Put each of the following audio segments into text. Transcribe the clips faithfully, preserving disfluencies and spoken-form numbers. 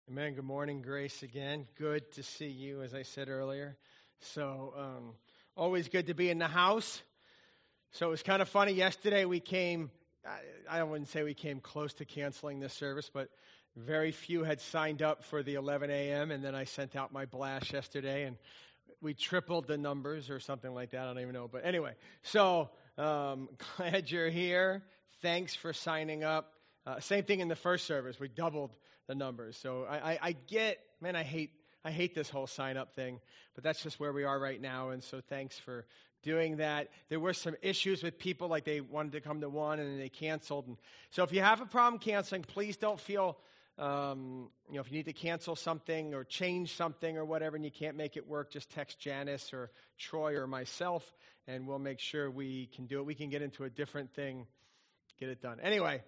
Amen. Good morning, Grace, again. Good to see you, as I said earlier. So, um, always good to be in the house. So it was kind of funny. Yesterday we came, I, I wouldn't say we came close to canceling this service, but very few had signed up for the eleven a.m., and then I sent out my blast yesterday, and we tripled the numbers or something like that. I don't even know. But anyway, so um, glad you're here. Thanks for signing up. Uh, same thing in the first service. We doubled the numbers. So I, I, I get, man, I hate I hate this whole sign-up thing, but that's just where we are right now, and so thanks for doing that. There were some issues with people, like they wanted to come to one, and then they canceled. And so if you have a problem canceling, please don't feel, um, you know, if you need to cancel something or change something or whatever, and you can't make it work, just text Janice or Troy or myself, and we'll make sure we can do it. We can get into a different thing, get it done. Anyway,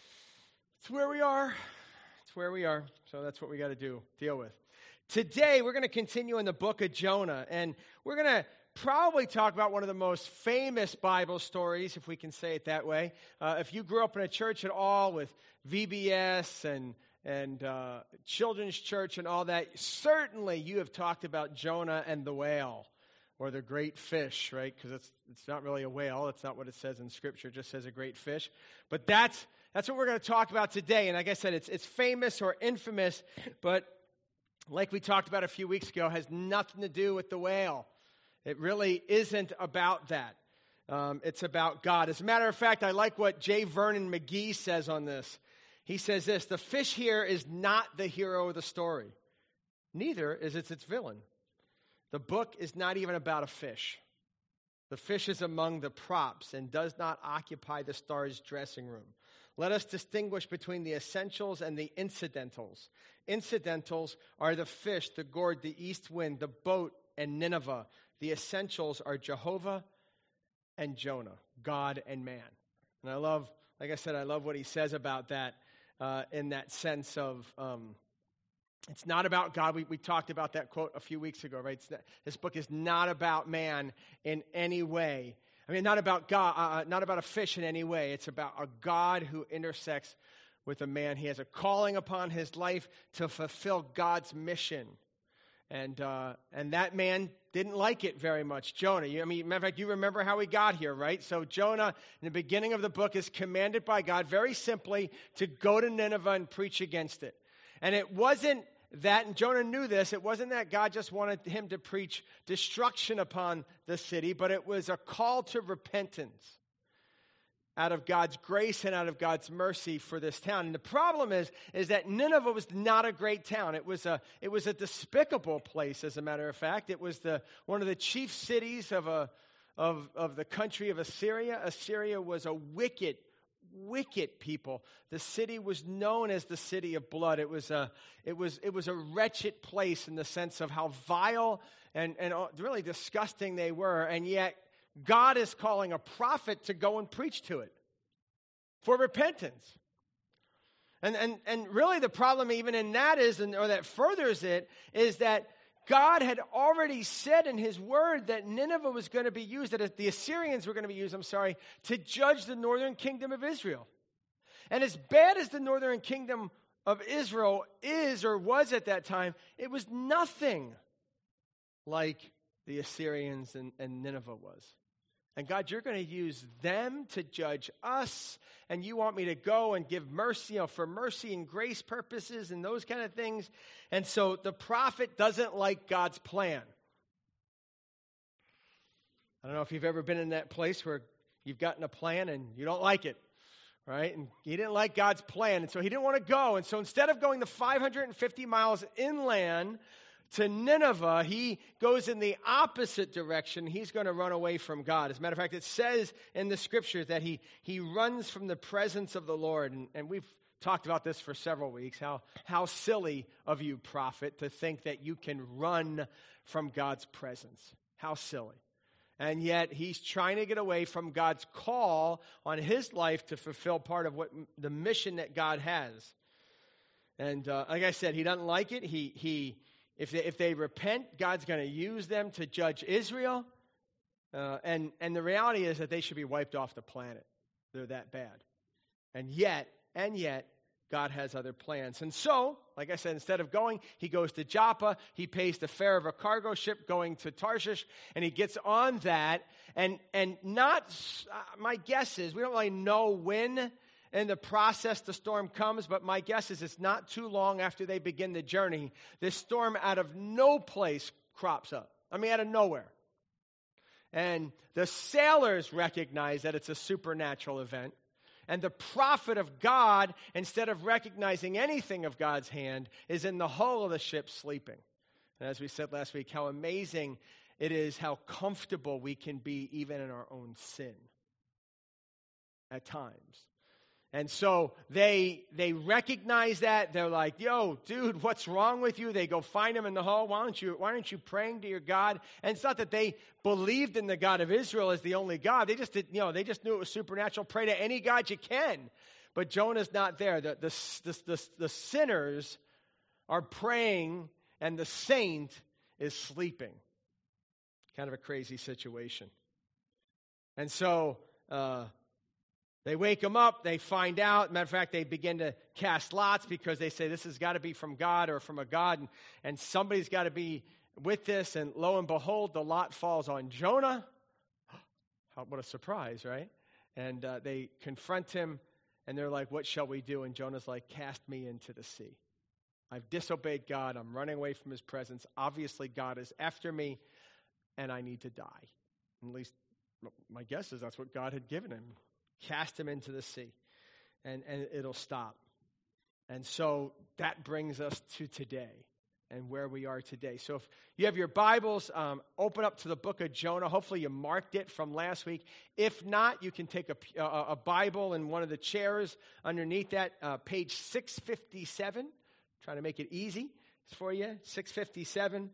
it's where we are. It's where we are. So that's what we got to do, deal with. Today, we're going to continue in the book of Jonah, and we're going to probably talk about one of the most famous Bible stories, if we can say it that way. Uh, if you grew up in a church at all with V B S and and uh, children's church and all that, certainly you have talked about Jonah and the whale, or the great fish, right? Because it's it's not really a whale. That's not what it says in Scripture. It just says a great fish. But that's that's what we're going to talk about today. And like I said, it's it's famous or infamous, but like we talked about a few weeks ago, has nothing to do with the whale. It really isn't about that. Um, it's about God. As a matter of fact, I like what J. Vernon McGee says on this. He says this: the fish here is not the hero of the story. Neither is it its villain. The book is not even about a fish. The fish is among the props and does not occupy the star's dressing room. Let us distinguish between the essentials and the incidentals. Incidentals are the fish, the gourd, the east wind, the boat, and Nineveh. The essentials are Jehovah and Jonah, God and man. And I love, like I said, I love what he says about that uh, in that sense of um, it's not about God. We, we talked about that quote a few weeks ago, right? Not, this book is not about man in any way. I mean, not about God, uh, not about a fish in any way. It's about a God who intersects with a man. He has a calling upon his life to fulfill God's mission. And uh, and that man didn't like it very much, Jonah. You, I mean, matter of fact, you remember how he got here, right? So Jonah, in the beginning of the book, is commanded by God very simply to go to Nineveh and preach against it. And it wasn't that, and Jonah knew this, it wasn't that God just wanted him to preach destruction upon the city, but it was a call to repentance out of God's grace and out of God's mercy for this town. And the problem is, is that Nineveh was not a great town. It was a, it was a despicable place, as a matter of fact. It was the one of the chief cities of a of of the country of Assyria. Assyria was a wicked, wicked people. The city was known as the city of blood. It was a it was it was a wretched place in the sense of how vile and and really disgusting they were, and yet God is calling a prophet to go and preach to it for repentance. And and and really the problem even in that is, and or that furthers it, is that God had already said in his word that Nineveh was going to be used, that the Assyrians were going to be used, I'm sorry, to judge the northern kingdom of Israel. And as bad as the northern kingdom of Israel is or was at that time, it was nothing like the Assyrians and, and Nineveh was. And God, you're going to use them to judge us, and you want me to go and give mercy, you know, for mercy and grace purposes and those kind of things. And so the prophet doesn't like God's plan. I don't know if you've ever been in that place where you've gotten a plan and you don't like it, right? And he didn't like God's plan, and so he didn't want to go. And so instead of going the five hundred fifty miles inland to Nineveh, he goes in the opposite direction. He's going to run away from God. As a matter of fact, it says in the scripture that he, he runs from the presence of the Lord. And, and we've talked about this for several weeks, how, how silly of you, prophet, to think that you can run from God's presence. How silly. And yet he's trying to get away from God's call on his life to fulfill part of what the mission that God has. And uh, like I said, he doesn't like it. He he If they, if they repent, God's going to use them to judge Israel. Uh, and, and the reality is that they should be wiped off the planet. They're that bad. And yet, and yet, God has other plans. And so, like I said, instead of going, he goes to Joppa. He pays the fare of a cargo ship going to Tarshish, and he gets on that. And and not, uh, my guess is, we don't really know when in the process the storm comes, but my guess is it's not too long after they begin the journey. This storm out of no place crops up. I mean, out of nowhere. And the sailors recognize that it's a supernatural event. And the prophet of God, instead of recognizing anything of God's hand, is in the hull of the ship sleeping. And as we said last week, how amazing it is how comfortable we can be even in our own sin at times. And so they they recognize that. They're like, yo, dude, what's wrong with you? They go find him in the hall. Why don't you, why aren't you praying to your God? And it's not that they believed in the God of Israel as the only God. They just did, you know, they just knew it was supernatural. Pray to any God you can. But Jonah's not there. The, the, the, the, the sinners are praying and the saint is sleeping. Kind of a crazy situation. And so uh they wake him up, they find out. Matter of fact, they begin to cast lots because they say this has got to be from God or from a God, and, and somebody's got to be with this. And lo and behold, the lot falls on Jonah. How, what a surprise, right? And uh, they confront him, and they're like, what shall we do? And Jonah's like, cast me into the sea. I've disobeyed God. I'm running away from his presence. Obviously, God is after me, and I need to die. At least my guess is that's what God had given him. Cast him into the sea, and, and it'll stop. And so that brings us to today and where we are today. So if you have your Bibles, um, open up to the book of Jonah. Hopefully you marked it from last week. If not, you can take a, a, a Bible in one of the chairs underneath that, uh, page six fifty-seven. Trying to make it easy for you, six fifty-seven.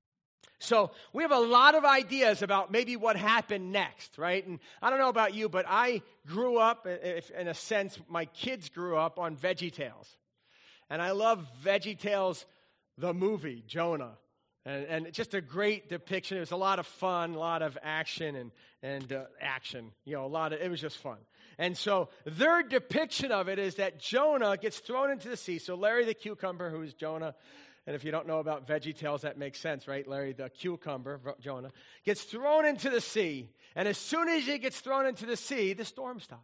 So we have a lot of ideas about maybe what happened next, right? And I don't know about you, but I grew up, if, in a sense, my kids grew up on VeggieTales. And I love VeggieTales, the movie, Jonah. And, and just a great depiction. It was a lot of fun, a lot of action and, and uh, action. You know, a lot of, it was just fun. And so their depiction of it is that Jonah gets thrown into the sea. So Larry the cucumber, who's Jonah, and if you don't know about VeggieTales, that makes sense, right? Larry the cucumber, Jonah, gets thrown into the sea. And as soon as he gets thrown into the sea, the storm stops.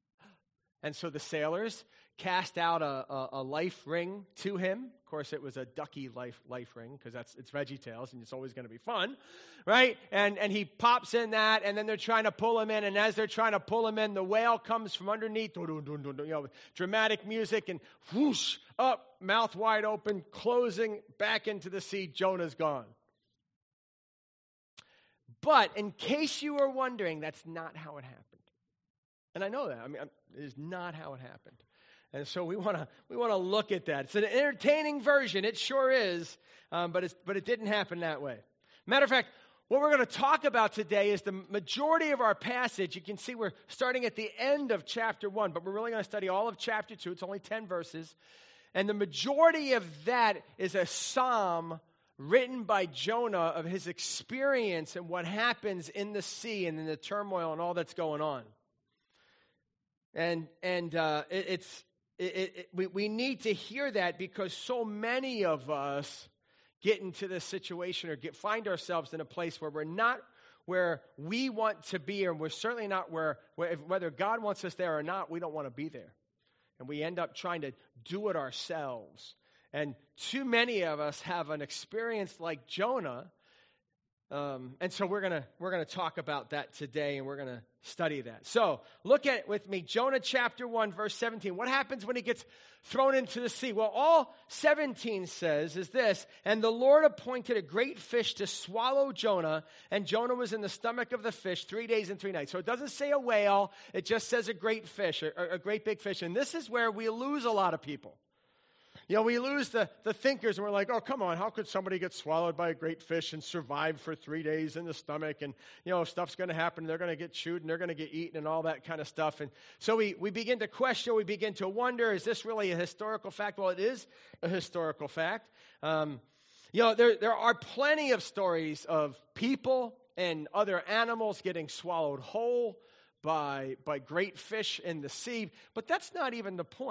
And so the sailors cast out a, a, a life ring to him. Of course, it was a ducky life life ring because that's it's VeggieTales and it's always going to be fun, right? And and he pops in that, and then they're trying to pull him in. And as they're trying to pull him in, the whale comes from underneath, you know, with dramatic music, and whoosh, up, mouth wide open, closing back into the sea. Jonah's gone. But in case you were wondering, that's not how it happened. And I know that. I mean, it is not how it happened. And so we want to we want to look at that. It's an entertaining version. It sure is, um, but it's but it didn't happen that way. Matter of fact, what we're going to talk about today is the majority of our passage. You can see we're starting at the end of chapter one, but we're really going to study all of chapter two. It's only ten verses. And the majority of that is a psalm written by Jonah of his experience and what happens in the sea and in the turmoil and all that's going on. And and uh, it, it's it, it, we we need to hear that because so many of us get into this situation or get find ourselves in a place where we're not where we want to be, and we're certainly not where, where if, whether God wants us there or not, we don't want to be there, and we end up trying to do it ourselves. And too many of us have an experience like Jonah. Um, and so we're gonna we're gonna talk about that today, and we're gonna study that. So look at it with me, Jonah chapter one, verse seventeen. What happens when he gets thrown into the sea? Well, all seventeen says is this: and the Lord appointed a great fish to swallow Jonah, and Jonah was in the stomach of the fish three days and three nights. So it doesn't say a whale; it just says a great fish, a, a great big fish. And this is where we lose a lot of people. You know, we lose the, the thinkers, and we're like, oh, come on, how could somebody get swallowed by a great fish and survive for three days in the stomach? And, you know, stuff's going to happen. They're going to get chewed, and they're going to get eaten and all that kind of stuff. And so we, we begin to question, we begin to wonder, is this really a historical fact? Well, it is a historical fact. Um, you know, there, there are plenty of stories of people and other animals getting swallowed whole by, by great fish in the sea, but that's not even the point.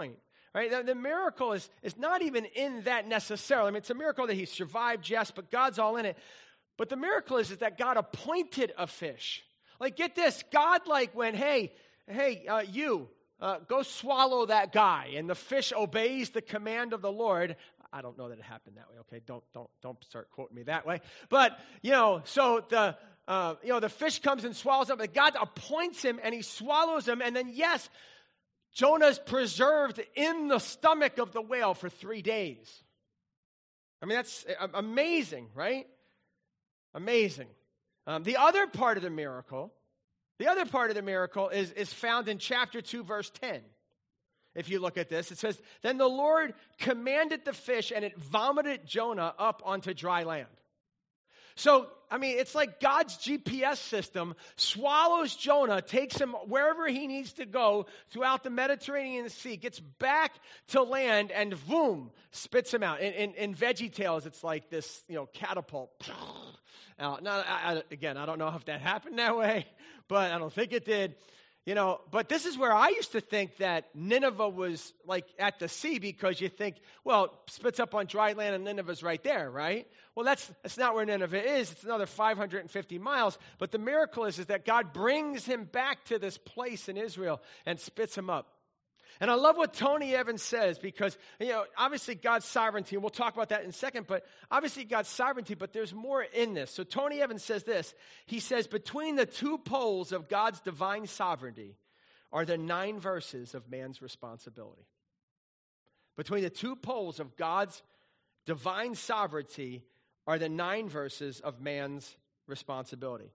Right? The, the miracle is, is not even in that necessarily. I mean, it's a miracle that he survived, yes, but God's all in it. But the miracle is, is that God appointed a fish. Like, get this. God, like, went, hey, hey, uh, you, uh, go swallow that guy. And the fish obeys the command of the Lord. I don't know that it happened that way, okay? Don't, don't, don't start quoting me that way. But, you know, so the, uh, you know, the fish comes and swallows him. But God appoints him, and he swallows him. And then, yes, Jonah's preserved in the stomach of the whale for three days. I mean, that's amazing, right? Amazing. Um, the other part of the miracle, the other part of the miracle is, is found in chapter two, verse ten. If you look at this, it says, then the Lord commanded the fish, and it vomited Jonah up onto dry land. So, I mean, it's like God's G P S system swallows Jonah, takes him wherever he needs to go throughout the Mediterranean Sea, gets back to land, and boom, spits him out. In, in, in VeggieTales, it's like this, you know, catapult. Out. Now, I, I, again, I don't know if that happened that way, but I don't think it did. You know, but this is where I used to think that Nineveh was like at the sea, because you think, well, it spits up on dry land and Nineveh's right there, right? Well, that's that's not where Nineveh is. It's another five hundred fifty miles. But the miracle is, is that God brings him back to this place in Israel and spits him up. And I love what Tony Evans says, because, you know, obviously God's sovereignty, and we'll talk about that in a second, but obviously God's sovereignty, but there's more in this. So Tony Evans says this. He says, between the two poles of God's divine sovereignty are the nine verses of man's responsibility. Between the two poles of God's divine sovereignty are the nine verses of man's responsibility.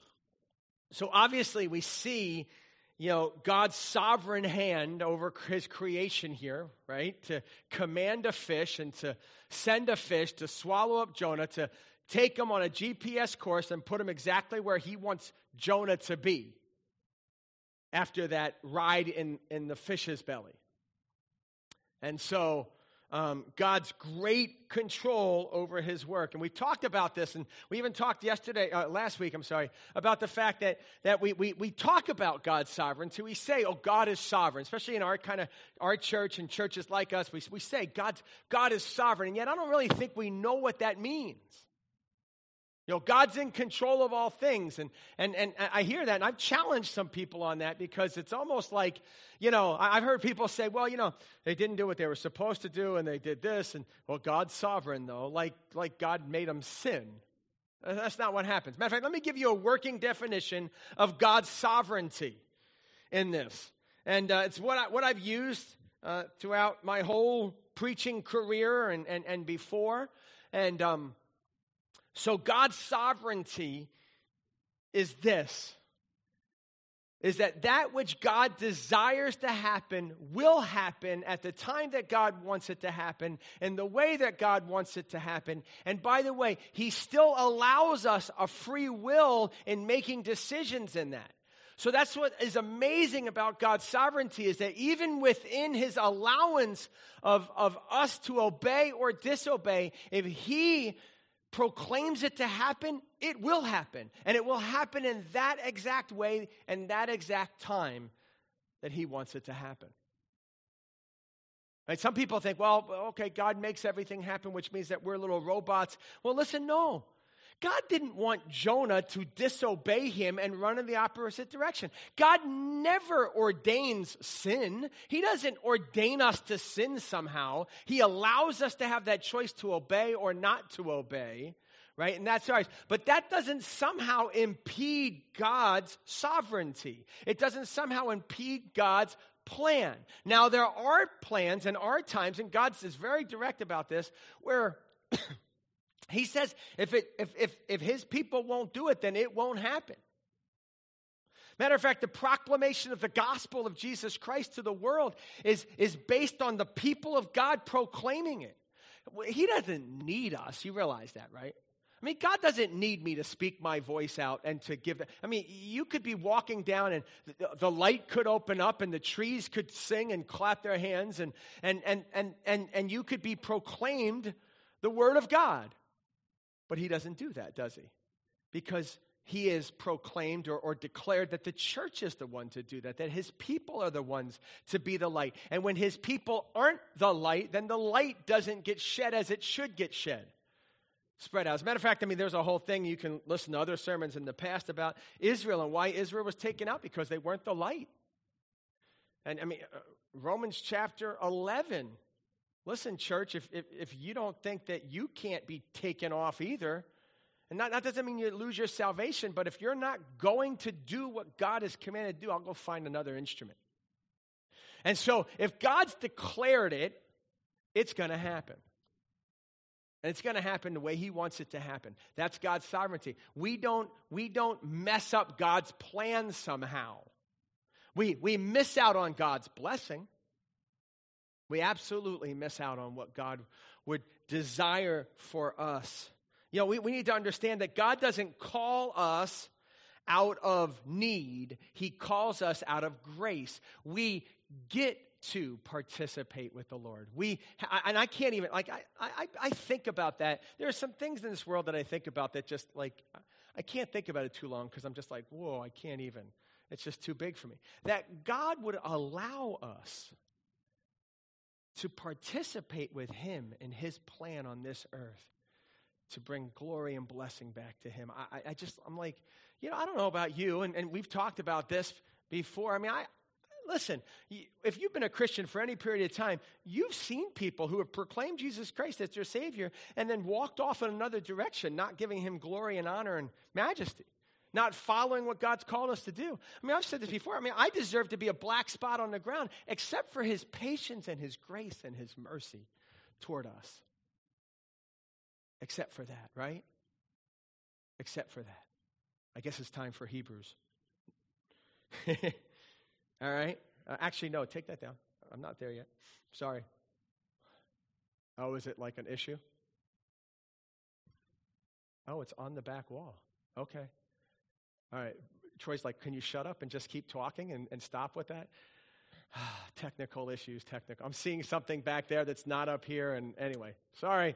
So obviously we see, you know, God's sovereign hand over his creation here, right? To command a fish and to send a fish to swallow up Jonah, to take him on a G P S course and put him exactly where he wants Jonah to be after that ride in, in the fish's belly. And so um, God's great control over his work. And we talked about this, and we even talked yesterday, uh, last week, I'm sorry, about the fact that, that we, we, we talk about God's sovereignty. We say, oh, God is sovereign, especially in our kind of, our church and churches like us. We, we say God's, God is sovereign, and yet I don't really think we know what that means. You know, God's in control of all things, and, and, and I hear that, and I've challenged some people on that, because it's almost like, you know, I've heard people say, well, you know, they didn't do what they were supposed to do, and they did this, and, well, God's sovereign, though, like, like God made them sin. That's not what happens. Matter of fact, let me give you a working definition of God's sovereignty in this, and uh, it's what, I, what I've used uh, throughout my whole preaching career and, and, and before, and um So God's sovereignty is this, is that that which God desires to happen will happen at the time that God wants it to happen, in the way that God wants it to happen. And by the way, he still allows us a free will in making decisions in that. So that's what is amazing about God's sovereignty, is that even within his allowance of, of us to obey or disobey, if he proclaims it to happen, it will happen. And it will happen in that exact way and that exact time that he wants it to happen. Right? Some people think, well, okay, God makes everything happen, which means that we're little robots. Well, listen, no. God didn't want Jonah to disobey him and run in the opposite direction. God never ordains sin. He doesn't ordain us to sin somehow. He allows us to have that choice to obey or not to obey, right? And that's ours. But that doesn't somehow impede God's sovereignty. It doesn't somehow impede God's plan. Now, there are plans and are times, and God is very direct about this, where he says, if, it, if, if, if his people won't do it, then it won't happen. Matter of fact, the proclamation of the gospel of Jesus Christ to the world is, is based on the people of God proclaiming it. He doesn't need us. You realize that, right? I mean, God doesn't need me to speak my voice out and to give that. I mean, you could be walking down and the, the light could open up and the trees could sing and clap their hands and, and, and, and, and, and you could be proclaimed the word of God. But he doesn't do that, does he? Because he is proclaimed or, or declared that the church is the one to do that, that his people are the ones to be the light. And when his people aren't the light, then the light doesn't get shed as it should get shed. Spread out. As a matter of fact, I mean, there's a whole thing. You can listen to other sermons in the past about Israel and why Israel was taken out, because they weren't the light. And I mean, uh, Romans chapter eleven. Listen, church, if, if if you don't think that you can't be taken off either, and that, that doesn't mean you lose your salvation, but if you're not going to do what God has commanded to do, I'll go find another instrument. And so if God's declared it, it's going to happen. And it's going to happen the way he wants it to happen. That's God's sovereignty. We don't, we don't mess up God's plan somehow. We, we miss out on God's blessing. We absolutely miss out on what God would desire for us. You know, we, we need to understand that God doesn't call us out of need. He calls us out of grace. We get to participate with the Lord. We and I can't even, like, I, I, I think about that. There are some things in this world that I think about that just, like, I can't think about it too long because I'm just like, whoa, I can't even. It's just too big for me. That God would allow us to participate with him in his plan on this earth to bring glory and blessing back to him. I, I just, I'm like, you know, I don't know about you, and, and we've talked about this before. I mean, I listen, if you've been a Christian for any period of time, you've seen people who have proclaimed Jesus Christ as their Savior and then walked off in another direction, not giving him glory and honor and majesty, not following what God's called us to do. I mean, I've said this before. I mean, I deserve to be a black spot on the ground except for his patience and his grace and his mercy toward us. Except for that, right? Except for that. I guess it's time for Hebrews. All right? Uh, actually, no, take that down. I'm not there yet. Sorry. Oh, is it like an issue? Oh, it's on the back wall. Okay. All right. Troy's like, can you shut up and just keep talking and, and stop with that? Technical issues, technical. I'm seeing something back there that's not up here. And anyway, sorry.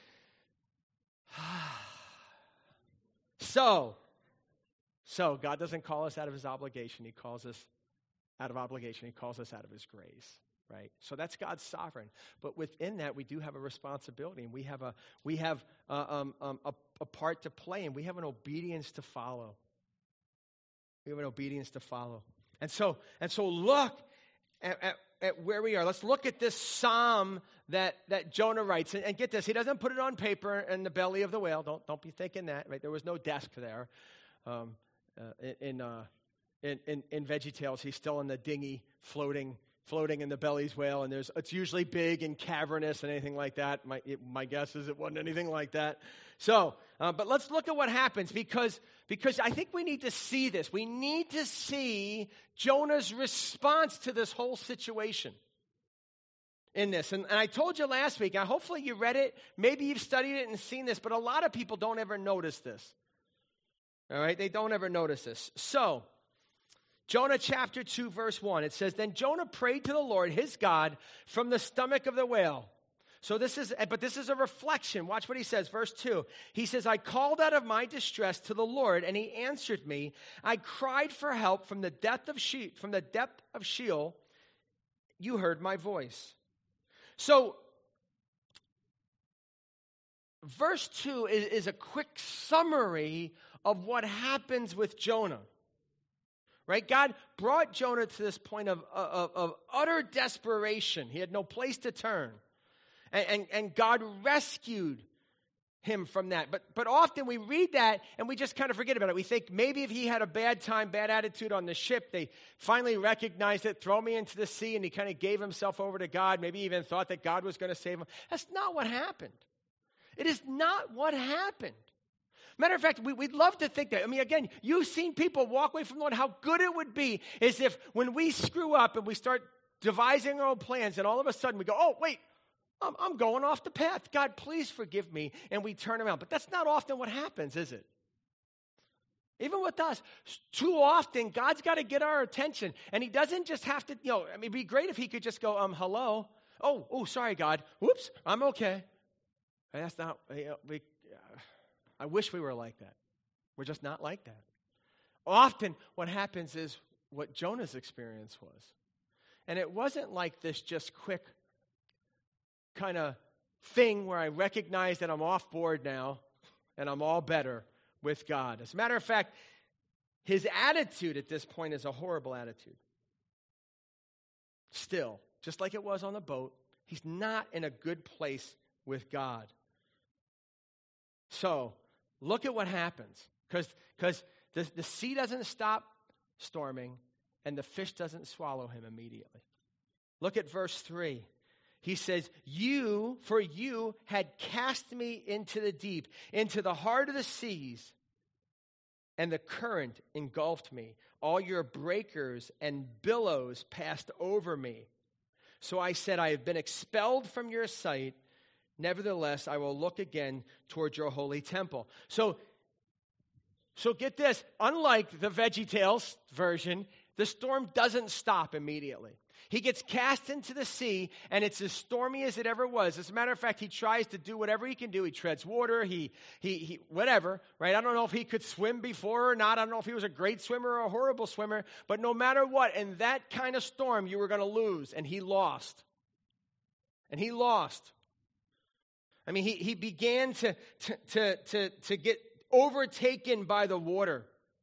so, so God doesn't call us out of his obligation. He calls us out of obligation. He calls us out of his grace, right? So that's God's sovereign. But within that, we do have a responsibility, and we have a we have uh, um, um, a, a part to play, and we have an obedience to follow. We have an obedience to follow. And so, and so look at, at, at where we are. Let's look at this psalm that, that Jonah writes. And, and get this, he doesn't put it on paper in the belly of the whale. Don't, don't be thinking that, right? There was no desk there. Um, uh, in, uh, in, in, in VeggieTales, he's still in the dinghy floating floating in the belly's whale, and there's it's usually big and cavernous and anything like that. My, it, my guess is it wasn't anything like that. So, uh, but let's look at what happens, because, because I think we need to see this. We need to see Jonah's response to this whole situation in this. And, and I told you last week, and hopefully you read it, maybe you've studied it and seen this, but a lot of people don't ever notice this. All right? They don't ever notice this. So, Jonah chapter two, verse one, it says, then Jonah prayed to the Lord, his God, from the stomach of the whale. So this is, but this is a reflection. Watch what he says, verse two. He says, I called out of my distress to the Lord, and he answered me. I cried for help from the depth of she, from the depth of Sheol. You heard my voice. So, verse two is, is a quick summary of what happens with Jonah. Right? God brought Jonah to this point of, of, of utter desperation. He had no place to turn. And, and, and God rescued him from that. But, but often we read that and we just kind of forget about it. We think maybe if he had a bad time, bad attitude on the ship, they finally recognized it, throw me into the sea, and he kind of gave himself over to God, maybe even thought that God was going to save him. That's not what happened. It is not what happened. Matter of fact, we, we'd love to think that. I mean, again, you've seen people walk away from the Lord. How good it would be is if when we screw up and we start devising our own plans, and all of a sudden we go, oh, wait, I'm, I'm going off the path. God, please forgive me. And we turn around. But that's not often what happens, is it? Even with us, too often, God's got to get our attention. And he doesn't just have to, you know, I mean, it'd be great if he could just go, um, hello. Oh, oh, sorry, God. Whoops, I'm okay. And that's not, you know, we, uh, I wish we were like that. We're just not like that. Often what happens is what Jonah's experience was. And it wasn't like this just quick kind of thing where I recognize that I'm off board now and I'm all better with God. As a matter of fact, his attitude at this point is a horrible attitude. Still, just like it was on the boat, he's not in a good place with God. So, look at what happens. Because because the, the sea doesn't stop storming and the fish doesn't swallow him immediately. Look at verse three. He says, you, for you had cast me into the deep, into the heart of the seas, and the current engulfed me. All your breakers and billows passed over me. So I said, I have been expelled from your sight. Nevertheless, I will look again toward your holy temple. So, so get this. Unlike the VeggieTales version, the storm doesn't stop immediately. He gets cast into the sea, and it's as stormy as it ever was. As a matter of fact, he tries to do whatever he can do. He treads water, he, he, he, whatever, right? I don't know if he could swim before or not. I don't know if he was a great swimmer or a horrible swimmer. But no matter what, in that kind of storm, you were going to lose, and he lost. And he lost. I mean, he, he began to, to, to, to, to get overtaken by the water.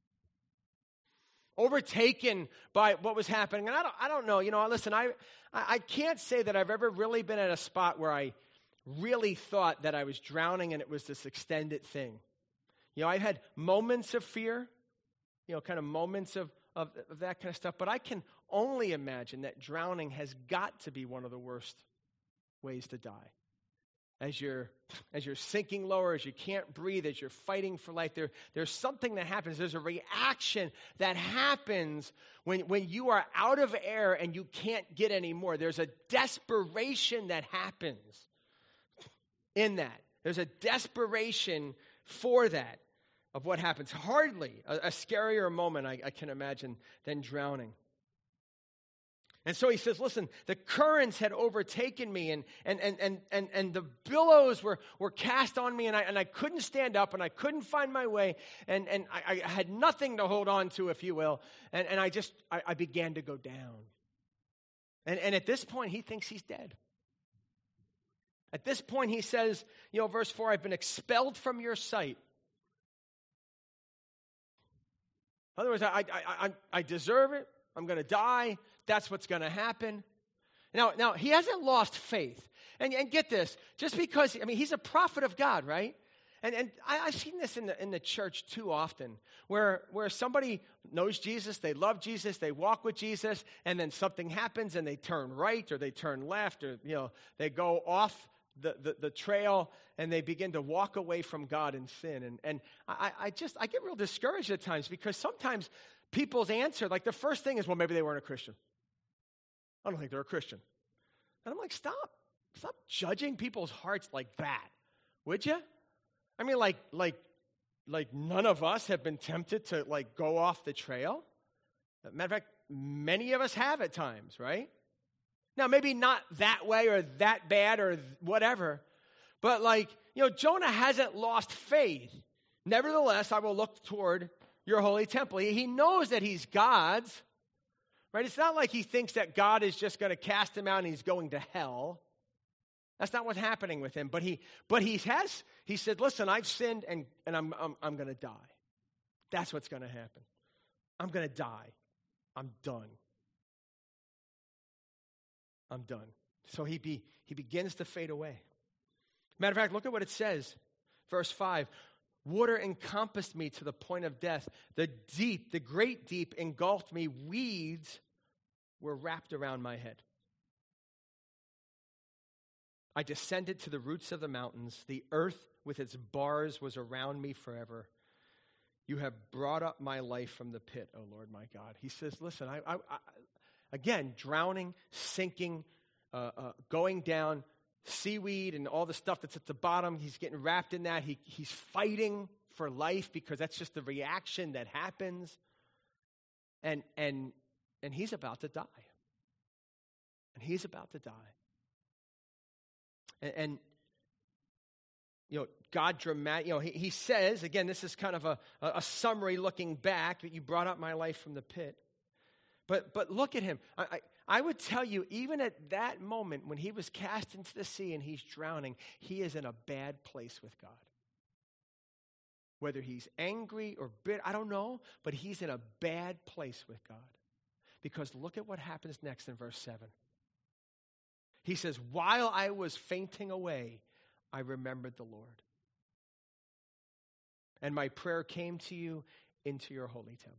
Overtaken by what was happening. And I don't, I don't know, you know, listen, I, I can't say that I've ever really been at a spot where I really thought that I was drowning and it was this extended thing. You know, I had moments of fear, you know, kind of moments of, of, of that kind of stuff, but I can only imagine that drowning has got to be one of the worst ways to die. As you're, as you're sinking lower, as you can't breathe, as you're fighting for life, there, there's something that happens. There's a reaction that happens when, when you are out of air and you can't get any more. There's a desperation that happens in that. There's a desperation for that, of what happens. Hardly a, a scarier moment, I, I can imagine, than drowning. And so he says, listen, the currents had overtaken me, and and and and and, and the billows were, were cast on me, and I and I couldn't stand up, and I couldn't find my way, and, and I, I had nothing to hold on to, if you will. And, and I just I, I began to go down. And and at this point, he thinks he's dead. At this point, he says, you know, verse four, I've been expelled from your sight. In other words, I I I, I deserve it. I'm going to die. That's what's going to happen. Now, now he hasn't lost faith. And, and get this, just because, I mean, he's a prophet of God, right? And, and I, I've seen this in the, in the church too often, where, where somebody knows Jesus, they love Jesus, they walk with Jesus, and then something happens and they turn right or they turn left, or, you know, they go off the, the, the trail and they begin to walk away from God in sin. And, and I, I just, I get real discouraged at times, because sometimes people's answer, like the first thing is, well, maybe they weren't a Christian. I don't think they're a Christian. And I'm like, stop. Stop judging people's hearts like that, would you? I mean, like, like, like none of us have been tempted to, like, go off the trail. Matter of fact, many of us have at times, right? Now, maybe not that way or that bad or whatever, but, like, you know, Jonah hasn't lost faith. Nevertheless, I will look toward your holy temple. He, he knows that he's God's. Right? It's not like he thinks that God is just going to cast him out and he's going to hell. That's not what's happening with him. But he but he has, he said, listen, I've sinned and, and I'm, I'm, I'm going to die. That's what's going to happen. I'm going to die. I'm done. I'm done. So he be, he begins to fade away. Matter of fact, look at what it says. Verse five. Water encompassed me to the point of death. The deep, the great deep engulfed me. Weeds were wrapped around my head. I descended to the roots of the mountains. The earth with its bars was around me forever. You have brought up my life from the pit, O Lord my God. He says, listen, I, I, I again, drowning, sinking, uh, uh, going down, seaweed and all the stuff that's at the bottom. He's getting wrapped in that. He, he's fighting for life, because that's just the reaction that happens. And, and, and he's about to die. And he's about to die. And, and you know, God dramatic, you know, he, he says, again, this is kind of a, a summary looking back, that you brought up my life from the pit. But but look at him. I, I, I would tell you, even at that moment when he was cast into the sea and he's drowning, he is in a bad place with God. Whether he's angry or bitter, I don't know, but he's in a bad place with God. Because look at what happens next in verse seven. He says, while I was fainting away, I remembered the Lord. And my prayer came to you into your holy temple.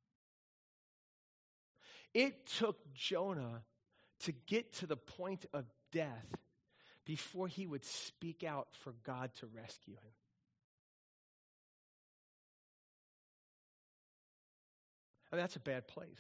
It took Jonah to get to the point of death before he would speak out for God to rescue him. I mean, that's a bad place.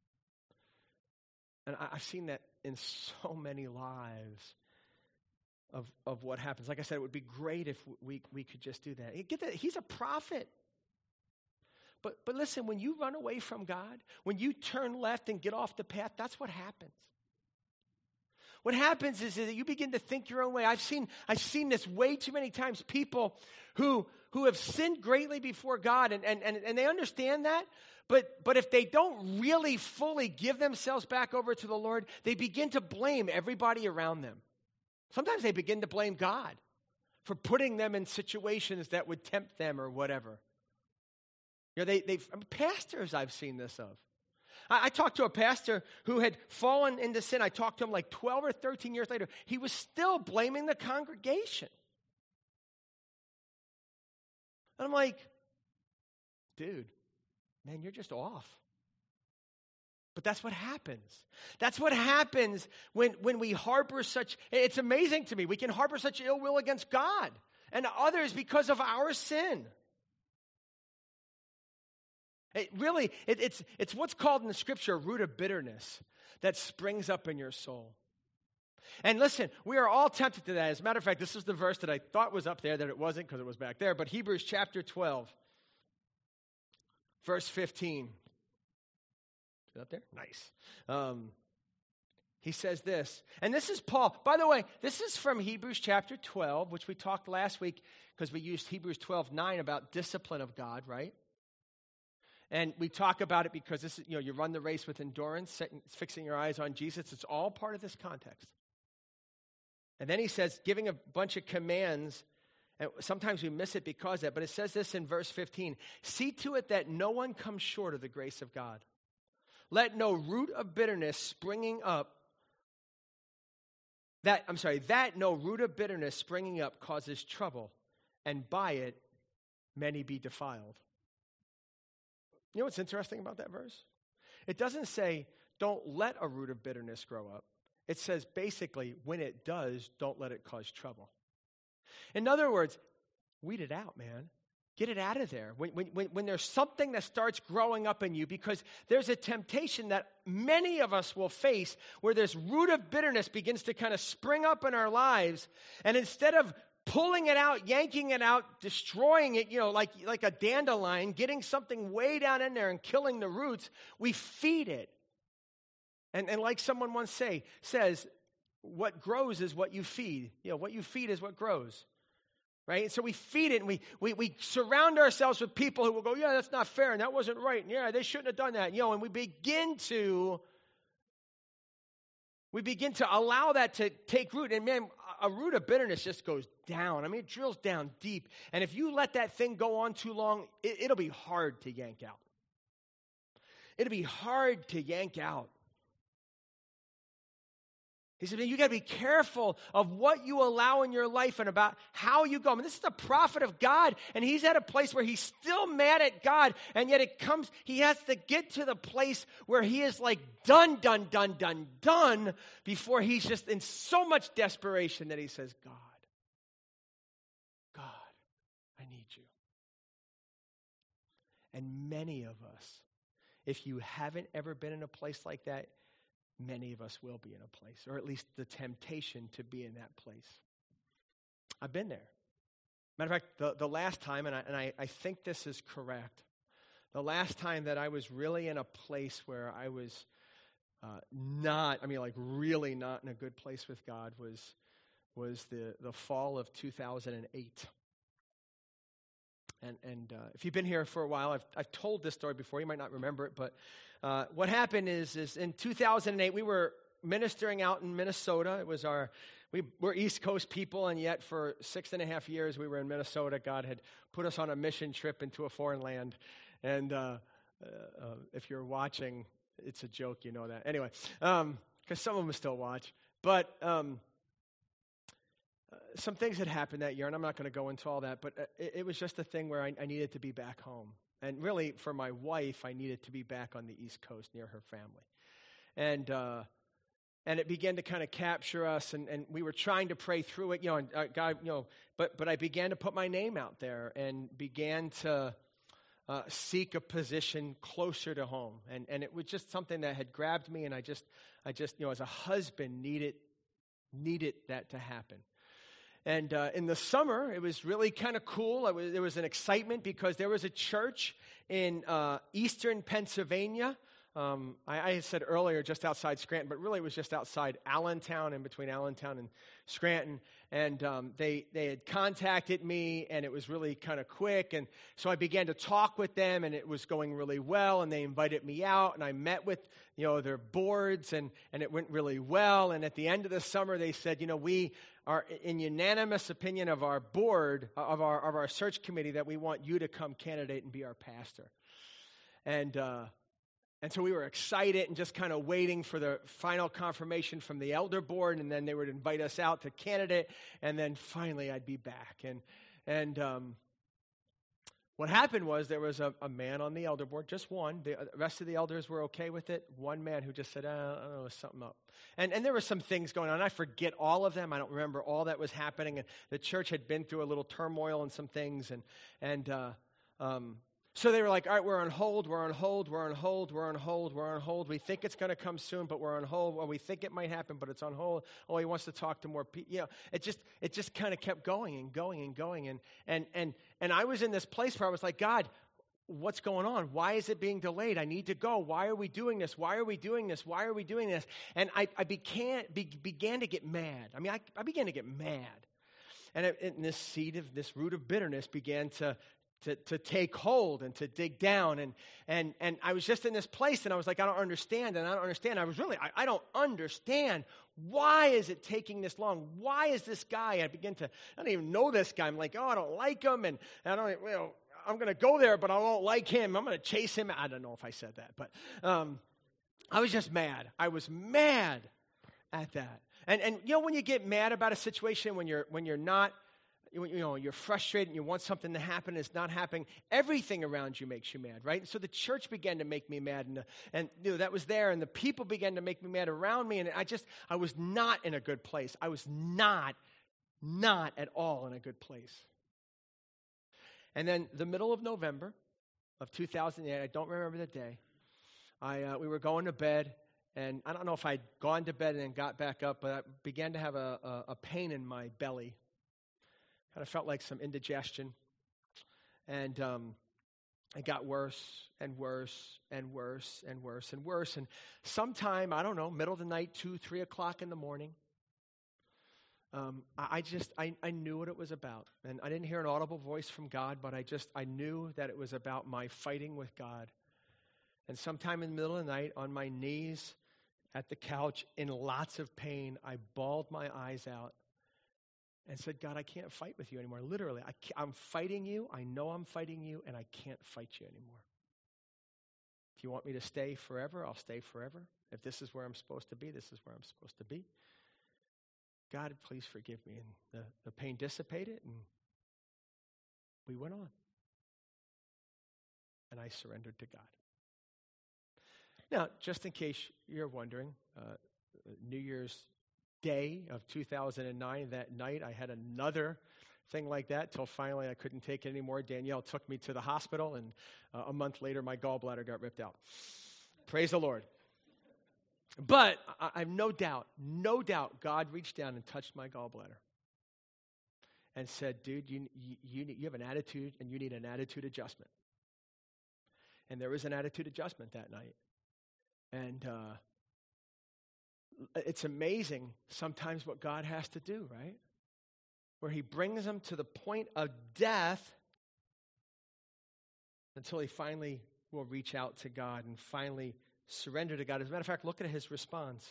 And I, I've seen that in so many lives of, of what happens. Like I said, it would be great if we, we could just do that. Get that. He's a prophet. But, but listen, when you run away from God, when you turn left and get off the path, that's what happens. What happens is that you begin to think your own way. I've seen, I've seen this way too many times. People who, who have sinned greatly before God, and, and, and, and they understand that. But, but if they don't really fully give themselves back over to the Lord, they begin to blame everybody around them. Sometimes they begin to blame God for putting them in situations that would tempt them or whatever. You know, they, they've, I mean, pastors I've seen this of. I, I talked to a pastor who had fallen into sin. I talked to him like twelve or thirteen years later. He was still blaming the congregation. And I'm like, dude, man, you're just off. But that's what happens. That's what happens when, when we harbor such, it's amazing to me, we can harbor such ill will against God and others because of our sin. It really, it, it's, it's what's called in the scripture a root of bitterness that springs up in your soul. And listen, we are all tempted to that. As a matter of fact, this is the verse that I thought was up there, that it wasn't because it was back there. But Hebrews chapter twelve, verse fifteen. Is it up there? Nice. Um, he says this, and this is Paul. By the way, this is from Hebrews chapter twelve, which we talked last week because we used Hebrews twelve nine about discipline of God, right? And we talk about it because this is, you know, you run the race with endurance, setting, fixing your eyes on Jesus. It's all part of this context. And then he says, giving a bunch of commands, and sometimes we miss it because of that, but it says this in verse fifteen, see to it that no one comes short of the grace of God. Let no root of bitterness springing up, that, I'm sorry, that no root of bitterness springing up causes trouble, and by it many be defiled. You know what's interesting about that verse? It doesn't say, don't let a root of bitterness grow up. It says, basically, when it does, don't let it cause trouble. In other words, weed it out, man. Get it out of there. When, when, when there's something that starts growing up in you, because there's a temptation that many of us will face where this root of bitterness begins to kind of spring up in our lives, and instead of pulling it out, yanking it out, destroying it, you know, like, like a dandelion, getting something way down in there and killing the roots, we feed it. And, and like someone once say, says, what grows is what you feed. You know, what you feed is what grows. Right? So we feed it, and we, we, we surround ourselves with people who will go, yeah, that's not fair, and that wasn't right, and yeah, they shouldn't have done that. You know, and we begin to, we begin to allow that to take root. And man, a root of bitterness just goes down. I mean, it drills down deep. And if you let that thing go on too long, it, it'll be hard to yank out. It'll be hard to yank out. He said, you got to be careful of what you allow in your life and about how you go. I mean, this is the prophet of God, and he's at a place where he's still mad at God, and yet it comes, he has to get to the place where he is like done, done, done, done, done, before he's just in so much desperation that he says, God, God, I need you. And many of us, if you haven't ever been in a place like that, many of us will be in a place, or at least the temptation to be in that place. I've been there. Matter of fact, the, the last time, and, I, and I, I think this is correct, the last time that I was really in a place where I was uh, not, I mean like really not in a good place with God was was the, the fall of two thousand eight. And, and uh, if you've been here for a while, I've, I've told this story before. You might not remember it, but uh, what happened is, is in two thousand eight, we were ministering out in Minnesota. It was our, we were East Coast people, and yet for six and a half years we were in Minnesota. God had put us on a mission trip into a foreign land. And uh, uh, uh, if you're watching, it's a joke, you know that. Anyway, because um, some of them still watch. But um, uh, some things had happened that year, and I'm not going to go into all that, but uh, it, it was just a thing where I, I needed to be back home. And really, for my wife, I needed to be back on the East Coast near her family. And uh, and it began to kind of capture us, and, and we were trying to pray through it, you know, and uh, God, you know, but but I began to put my name out there and began to uh, seek a position closer to home. And and it was just something that had grabbed me, and I just, I just, you know, as a husband, needed, needed that to happen. And uh, in the summer, it was really kind of cool. It was, there was an excitement because there was a church in uh, eastern Pennsylvania. Um, I, I said earlier just outside Scranton, but really it was just outside Allentown, in between Allentown and Scranton. And um, they they had contacted me, and it was really kind of quick. And so I began to talk with them, and it was going really well. And they invited me out, and I met with you know their boards, and and it went really well. And at the end of the summer, they said, you know, we are in unanimous opinion of our board of our of our search committee that we want you to come candidate and be our pastor. And uh, And so we were excited and just kind of waiting for the final confirmation from the elder board, and then they would invite us out to candidate, and then finally I'd be back. And and um, what happened was there was a, a man on the elder board, just one. The rest of the elders were okay with it. One man who just said, oh, I don't know, there's something up. And and there were some things going on. I forget all of them. I don't remember all that was happening. And the church had been through a little turmoil and some things. And, and uh, um So they were like, all right, we're on hold, we're on hold, we're on hold, we're on hold, we're on hold. We think it's going to come soon, but we're on hold. Well, we think it might happen, but it's on hold. Oh, he wants to talk to more people. You know, it just it just kind of kept going and going and going. And and and and I was in this place where I was like, God, what's going on? Why is it being delayed? I need to go. Why are we doing this? Why are we doing this? Why are we doing this? And I, I began, be, began to get mad. I mean, I, I began to get mad. And, it, and this seed of, this root of bitterness began to To, to take hold and to dig down. And, and, and I was just in this place, and I was like, I don't understand, and I don't understand. I was really, I, I don't understand. Why is it taking this long? Why is this guy? I begin to, I don't even know this guy. I'm like, oh, I don't like him, and I don't, you know, I'm going to go there, but I won't like him. I'm going to chase him. I don't know if I said that, but um, I was just mad. I was mad at that. And, and you know, when you get mad about a situation, when you're, when you're not, You know, you're frustrated and you want something to happen and it's not happening, everything around you makes you mad, right? And so the church began to make me mad, and, and you know, that was there, and the people began to make me mad around me, and I just, I was not in a good place. I was not, not at all in a good place. And then the middle of November of two thousand eight, I don't remember the day, I uh, we were going to bed, and I don't know if I'd gone to bed and then got back up, but I began to have a, a, a pain in my belly. Kind of felt like some indigestion, and um, it got worse and worse and worse and worse and worse. And sometime, I don't know, middle of the night, two, three o'clock in the morning, um, I, I just, I, I knew what it was about. And I didn't hear an audible voice from God, but I just, I knew that it was about my fighting with God. And sometime in the middle of the night, on my knees at the couch, in lots of pain, I bawled my eyes out and said, God, I can't fight with you anymore. Literally, I I'm fighting you. I know I'm fighting you, and I can't fight you anymore. If you want me to stay forever, I'll stay forever. If this is where I'm supposed to be, this is where I'm supposed to be. God, please forgive me. And the, the pain dissipated, and we went on. And I surrendered to God. Now, just in case you're wondering, uh, New Year's Day of two thousand nine, that night, I had another thing like that till finally I couldn't take it anymore. Danielle took me to the hospital, and uh, a month later, my gallbladder got ripped out. Praise the Lord. But I, I have no doubt, no doubt, God reached down and touched my gallbladder and said, dude, you, you, you, need, you have an attitude, and you need an attitude adjustment. And there was an attitude adjustment that night. And uh, it's amazing sometimes what God has to do, right? where he brings them to the point of death until he finally will reach out to God and finally surrender to God. As a matter of fact, look at his response.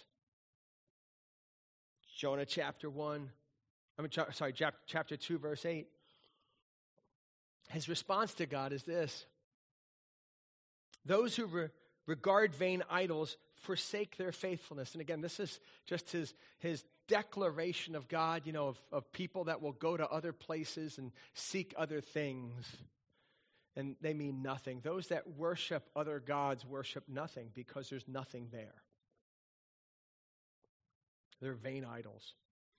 Jonah chapter one, I mean, sorry, chapter two, verse eight. His response to God is this: those who re- regard vain idols forsake their faithfulness. And again, this is just his, his declaration of God, you know, of, of people that will go to other places and seek other things. And they mean nothing. Those that worship other gods worship nothing because there's nothing there. They're vain idols.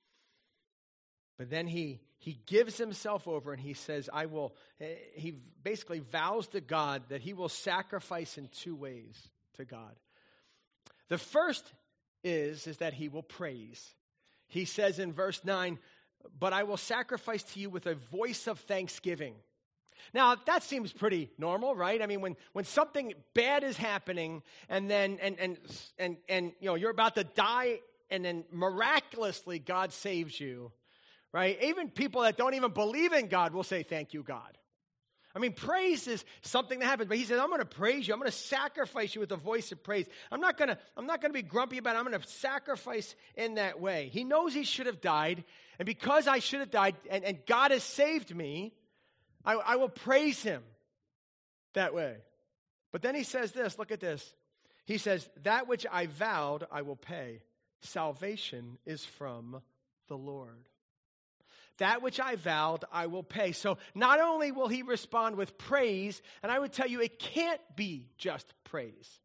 But then he he gives himself over and he says, I will, he basically vows to God that he will sacrifice in two ways to God. The first is, is that he will praise. He says in verse nine, but I will sacrifice to you with a voice of thanksgiving. Now, that seems pretty normal, right? I mean, when, when something bad is happening and then, and, and, and, and, you know, you're about to die and then miraculously God saves you, right? Even people that don't even believe in God will say, thank you, God. I mean, praise is something that happens, but he says, I'm going to praise you. I'm going to sacrifice you with a voice of praise. I'm not going to, I'm not going to be grumpy about it. I'm going to sacrifice in that way. He knows he should have died, and because I should have died, and, and God has saved me, I, I will praise him that way. But then he says this, look at this. He says, that which I vowed, I will pay. Salvation is from the Lord. That which I vowed, I will pay. So not only will he respond with praise, and I would tell you it can't be just praise.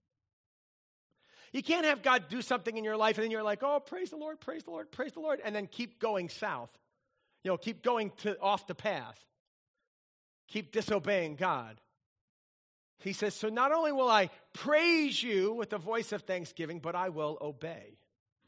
You can't have God do something in your life and then you're like, oh, praise the Lord, praise the Lord, praise the Lord, and then keep going south. You know, keep going to off the path. Keep disobeying God. He says, so not only will I praise you with the voice of thanksgiving, but I will obey.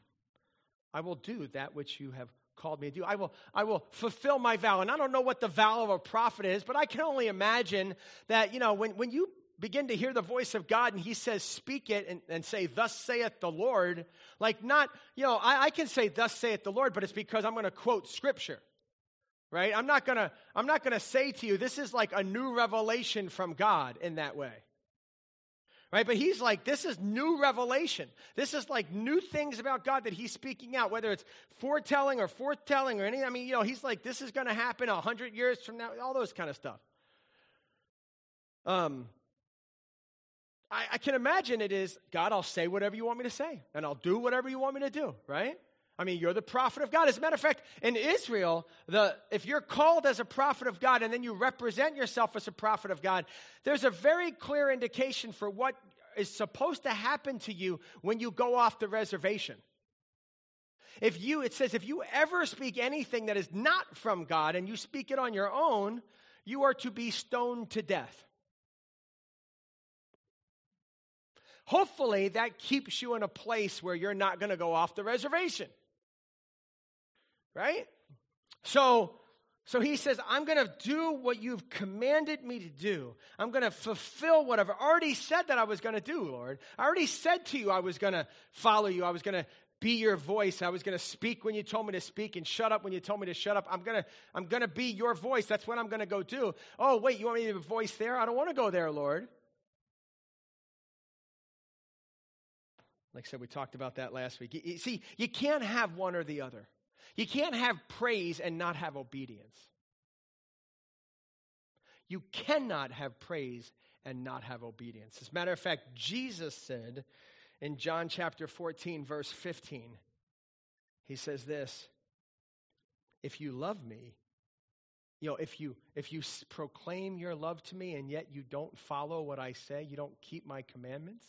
I will do that which you have called me to do. I will, I will fulfill my vow. And I don't know what the vow of a prophet is, but I can only imagine that, you know, when, when you begin to hear the voice of God and he says, speak it and, and say, thus saith the Lord, like not, you know, I, I can say, thus saith the Lord, but it's because I'm going to quote scripture. Right? I'm not gonna, I'm not gonna say to you, this is like a new revelation from God in that way. Right? But he's like, this is new revelation. This is like new things about God that he's speaking out, whether it's foretelling or forthtelling or anything. I mean, you know, he's like, this is gonna happen a hundred years from now, all those kind of stuff. Um, I, I can imagine it is, God, I'll say whatever you want me to say, and I'll do whatever you want me to do, right? I mean, you're the prophet of God. As a matter of fact, in Israel, the if you're called as a prophet of God and then you represent yourself as a prophet of God, there's a very clear indication for what is supposed to happen to you when you go off the reservation. If you, it says, if you ever speak anything that is not from God and you speak it on your own, you are to be stoned to death. Hopefully, that keeps you in a place where you're not going to go off the reservation. Right? So, so he says, I'm going to do what you've commanded me to do. I'm going to fulfill what I've already said that I was going to do, Lord. I already said to you I was going to follow you. I was going to be your voice. I was going to speak when you told me to speak and shut up when you told me to shut up. I'm going to, I'm going to be your voice. That's what I'm going to go do. Oh, wait, you want me to be a voice there? I don't want to go there, Lord. Like I said, we talked about that last week. You, you see, you can't have one or the other. You can't have praise and not have obedience. You cannot have praise and not have obedience. As a matter of fact, Jesus said in John chapter fourteen, verse fifteen, he says this, if you love me, you know, if you if you proclaim your love to me and yet you don't follow what I say, you don't keep my commandments,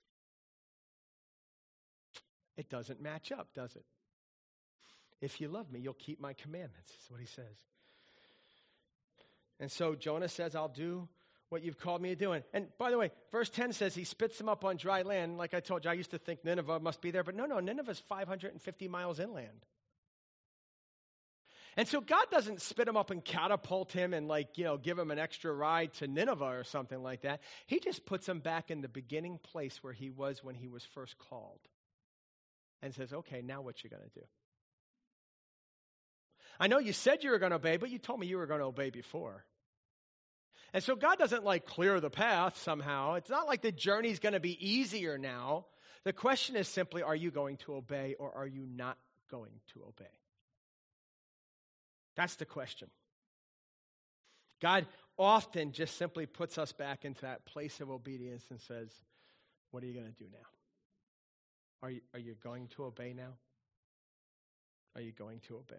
it doesn't match up, does it? If you love me, you'll keep my commandments, is what he says. And so Jonah says, I'll do what you've called me to do. And, and by the way, verse ten says he spits them up on dry land. Like I told you, I used to think Nineveh must be there, but no, no, Nineveh's five hundred fifty miles inland. And so God doesn't spit him up and catapult him and like, you know, give him an extra ride to Nineveh or something like that. He just puts him back in the beginning place where he was when he was first called. And says, okay, now what you going to do? I know you said you were going to obey, but you told me you were going to obey before. And so God doesn't like clear the path somehow. It's not like the journey's going to be easier now. The question is simply, are you going to obey or are you not going to obey? That's the question. God often just simply puts us back into that place of obedience and says, what are you going to do now? Are you, are you going to obey now? Are you going to obey?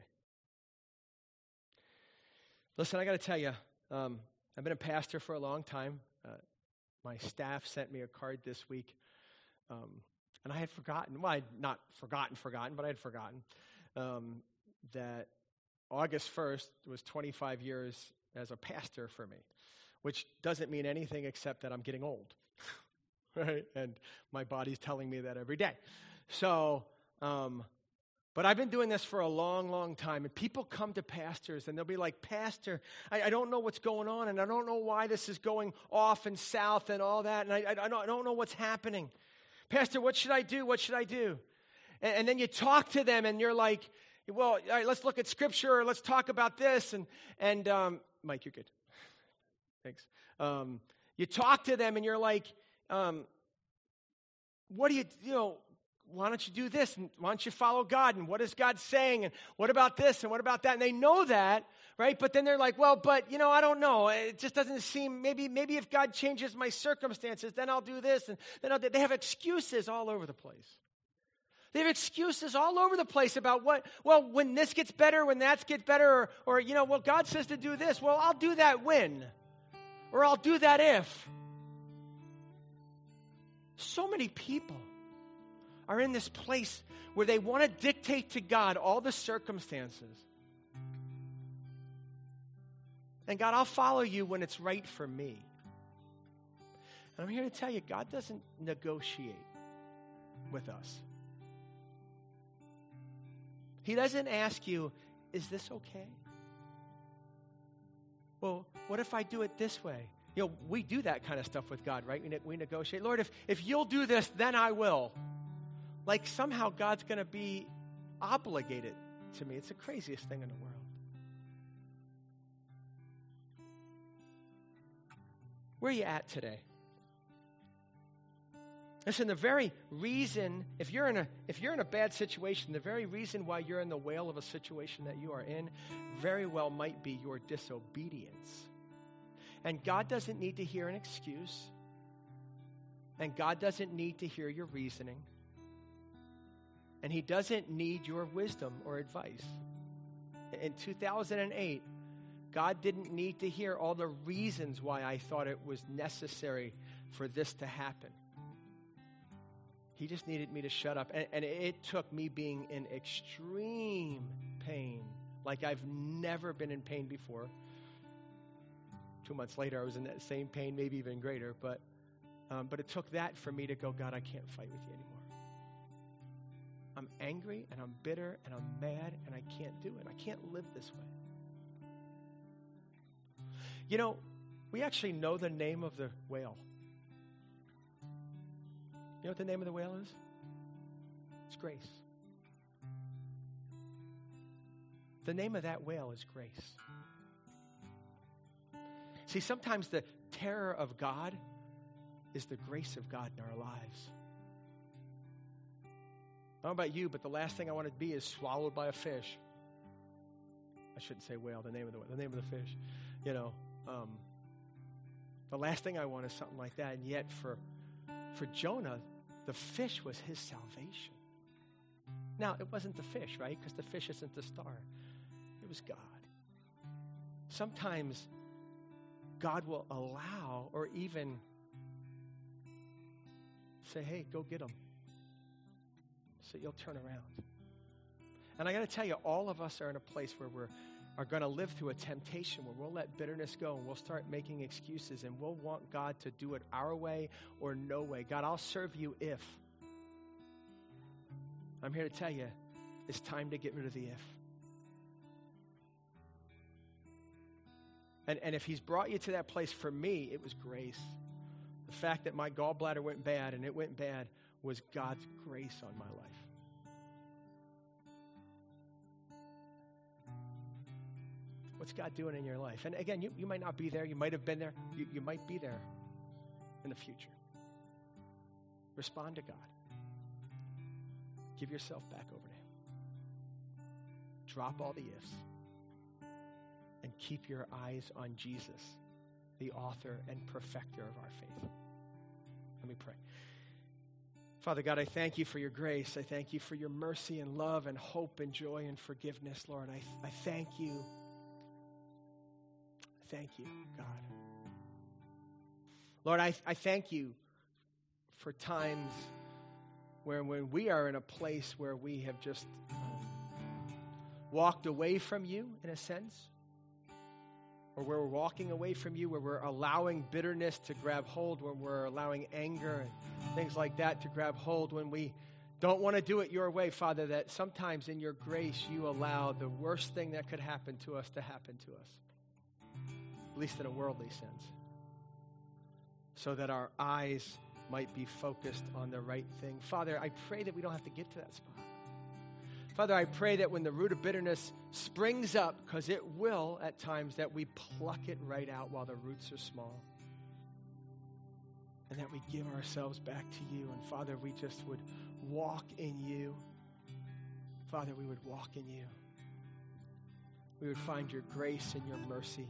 Listen, I got to tell you, um, I've been a pastor for a long time. Uh, my staff sent me a card this week, um, and I had forgotten, well, I'd not forgotten, forgotten, but I had forgotten um, that August first was twenty-five years as a pastor for me, which doesn't mean anything except that I'm getting old, right? And my body's telling me that every day. So, um, but I've been doing this for a long, long time, and people come to pastors, and they'll be like, Pastor, I, I don't know what's going on, and I don't know why this is going off and south and all that, and I, I, I, don't, I don't know what's happening. Pastor, what should I do? What should I do? And, and then you talk to them, and you're like, well, all right, let's look at Scripture, or let's talk about this, and, and um, Mike, you're good. Thanks. Um, you talk to them, and you're like, um, what do you, you know, why don't you do this? And why don't you follow God? And what is God saying? And what about this? And what about that? And they know that, right? But then they're like, well, but, you know, I don't know. It just doesn't seem, maybe maybe if God changes my circumstances, then I'll do this. And then I'll do, they have excuses all over the place. They have excuses all over the place about what, well, when this gets better, when that gets better, or, or, you know, well, God says to do this. Well, I'll do that when, or I'll do that if. So many people are in this place where they want to dictate to God all the circumstances. And God, I'll follow you when it's right for me. And I'm here to tell you, God doesn't negotiate with us. He doesn't ask you, is this okay? Well, what if I do it this way? You know, we do that kind of stuff with God, right? We, ne- we negotiate. Lord, if, if you'll do this, then I will. Like somehow God's going to be obligated to me. It's the craziest thing in the world. Where are you at today? Listen, the very reason, if you're in a if you're in a bad situation, the very reason why you're in the whale of a situation that you are in very well might be your disobedience. And God doesn't need to hear an excuse. And God doesn't need to hear your reasoning. And he doesn't need your wisdom or advice. In two thousand eight, God didn't need to hear all the reasons why I thought it was necessary for this to happen. He just needed me to shut up. And, and it took me being in extreme pain, like I've never been in pain before. Two months later, I was in that same pain, maybe even greater. But, um, but it took that for me to go, God, I can't fight with you anymore. I'm angry, and I'm bitter, and I'm mad, and I can't do it. I can't live this way. You know, we actually know the name of the whale. You know what the name of the whale is? It's grace. The name of that whale is grace. See, sometimes the terror of God is the grace of God in our lives. I don't know about you, but the last thing I want to be is swallowed by a fish. I shouldn't say whale, the name of the the name of the fish. You know, um, the last thing I want is something like that. And yet for, for Jonah, the fish was his salvation. Now, it wasn't the fish, right? Because the fish isn't the star. It was God. Sometimes God will allow or even say, hey, go get them. So you'll turn around. And I got to tell you, all of us are in a place where we're are going to live through a temptation where we'll let bitterness go and we'll start making excuses and we'll want God to do it our way or no way. God, I'll serve you if. I'm here to tell you, it's time to get rid of the if. And, and if he's brought you to that place, for me, it was grace. The fact that my gallbladder went bad and it went bad was God's grace on my life. What's God doing in your life? And again, you, you might not be there. You might have been there. You, you might be there in the future. Respond to God. Give yourself back over to him. Drop all the ifs. And keep your eyes on Jesus, the author and perfecter of our faith. Let me pray. Father God, I thank you for your grace. I thank you for your mercy and love and hope and joy and forgiveness, Lord. I, I thank you. Thank you, God. Lord, I, I thank you for times where when we are in a place where we have just um, walked away from you, in a sense, or where we're walking away from you, where we're allowing bitterness to grab hold, when we're allowing anger and things like that to grab hold, when we don't want to do it your way, Father, that sometimes in your grace you allow the worst thing that could happen to us to happen to us, at least in a worldly sense, so that our eyes might be focused on the right thing. Father, I pray that we don't have to get to that spot. Father, I pray that when the root of bitterness springs up, because it will at times, that we pluck it right out while the roots are small. And that we give ourselves back to you. And Father, we just would walk in you. Father, we would walk in you. We would find your grace and your mercy.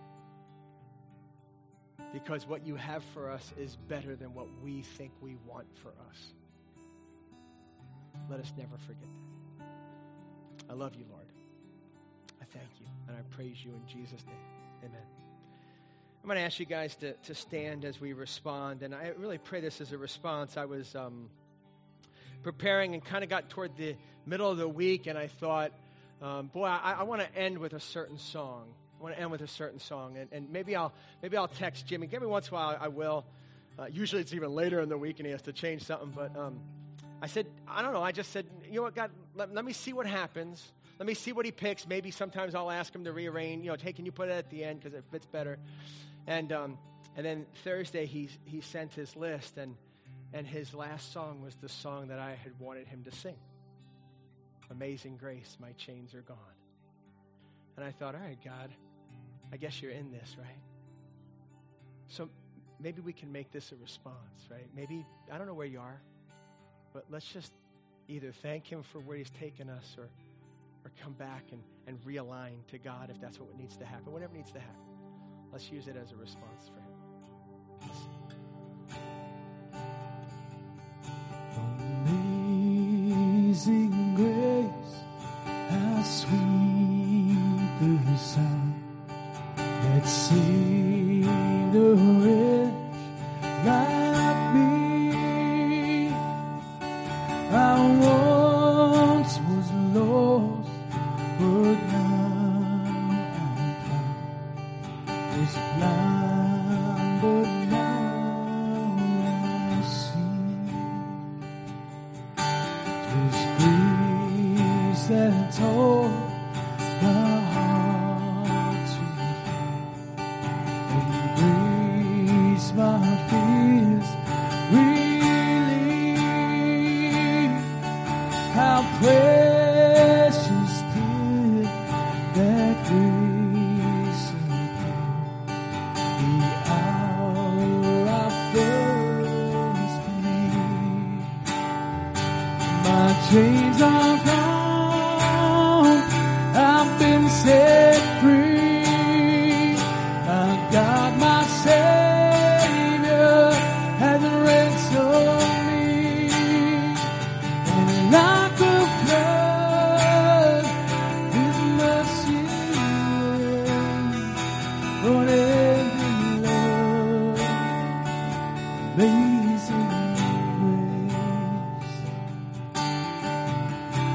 Because what you have for us is better than what we think we want for us. Let us never forget that. I love you, Lord. I thank you, and I praise you in Jesus' name. Amen. I'm going to ask you guys to, to stand as we respond, and I really pray this as a response. I was um, preparing and kind of got toward the middle of the week, and I thought, um, boy, I, I want to end with a certain song. I want to end with a certain song, and, and maybe I'll maybe I'll text Jimmy. Every once in a while, I will. Uh, usually, it's even later in the week, and he has to change something, but um, I said, I don't know. I just said, you know what, God, let, let me see what happens. Let me see what he picks. Maybe sometimes I'll ask him to rearrange. You know, hey, can you put it at the end because it fits better? And um, and then Thursday he he sent his list, and and his last song was the song that I had wanted him to sing. Amazing Grace, my chains are gone. And I thought, all right, God, I guess you're in this, right? So maybe we can make this a response, right? Maybe, I don't know where you are, but let's just either thank him for where he's taken us, or or come back and, and realign to God if that's what needs to happen. Whatever needs to happen. Let's use it as a response for him. Amazing grace, how sweet the sound that saved a wretch like me. I once was lost, but now I'm found. Was blind, but now I see. 'Twas grace that taught my heart to feel, and grace my fears relieved. How precious did that grace appear the hour I first believed. My chains are gone, I've been set free. I got my Savior has ransomed me, and like a flood, His mercy runs on every love. Amazing grace.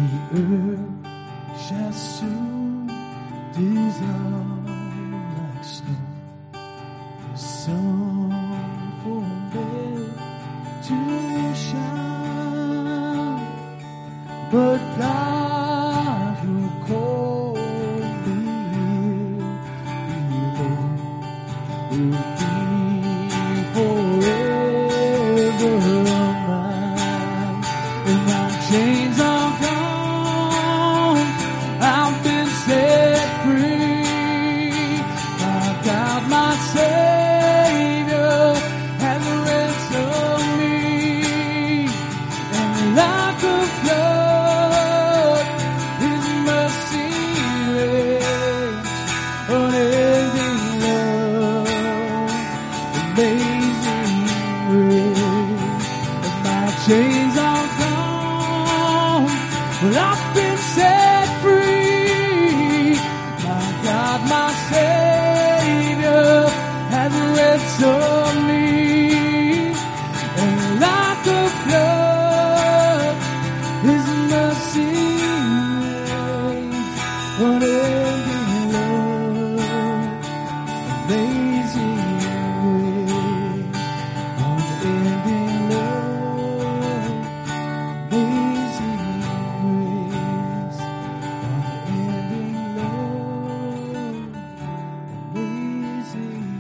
the earth shall soon dissolve like snow. The sun forbid to shine, but God who called me below will be forever mine. And my chains are gone, I've been set free. My God, my Savior, has ransomed me. And like a flood, His mercy reigns. Unending love, amazing grace. And my chains are gone, but I've been set free. My God, my Savior, has ransomed me. And like a flood, His mercy reigns. Unending love, amazing grace. Unending love, amazing grace. Unending love, amazing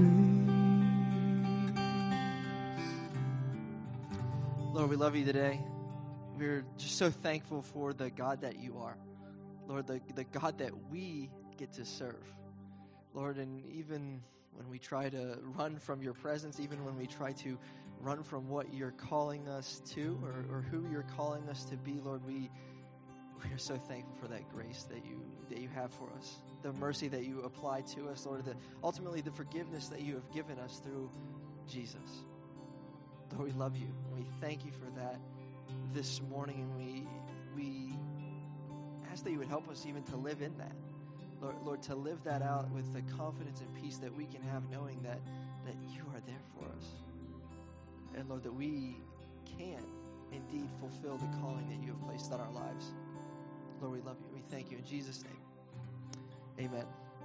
grace. Lord, we love you today. We're just so thankful for the God that you are. Lord, the, the God that we get to serve. Lord, and even when we try to run from your presence, even when we try to run from what you're calling us to or, or who you're calling us to be, Lord, we we are so thankful for that grace that you that you have for us, the mercy that you apply to us, Lord, the, ultimately the forgiveness that you have given us through Jesus. Lord, we love you. We thank you for that this morning, and we we ask that you would help us even to live in that. Lord, Lord, to live that out with the confidence and peace that we can have, knowing that, that you are there for us. And Lord, that we can indeed fulfill the calling that you have placed on our lives. Lord, we love you. We thank you in Jesus' name. Amen.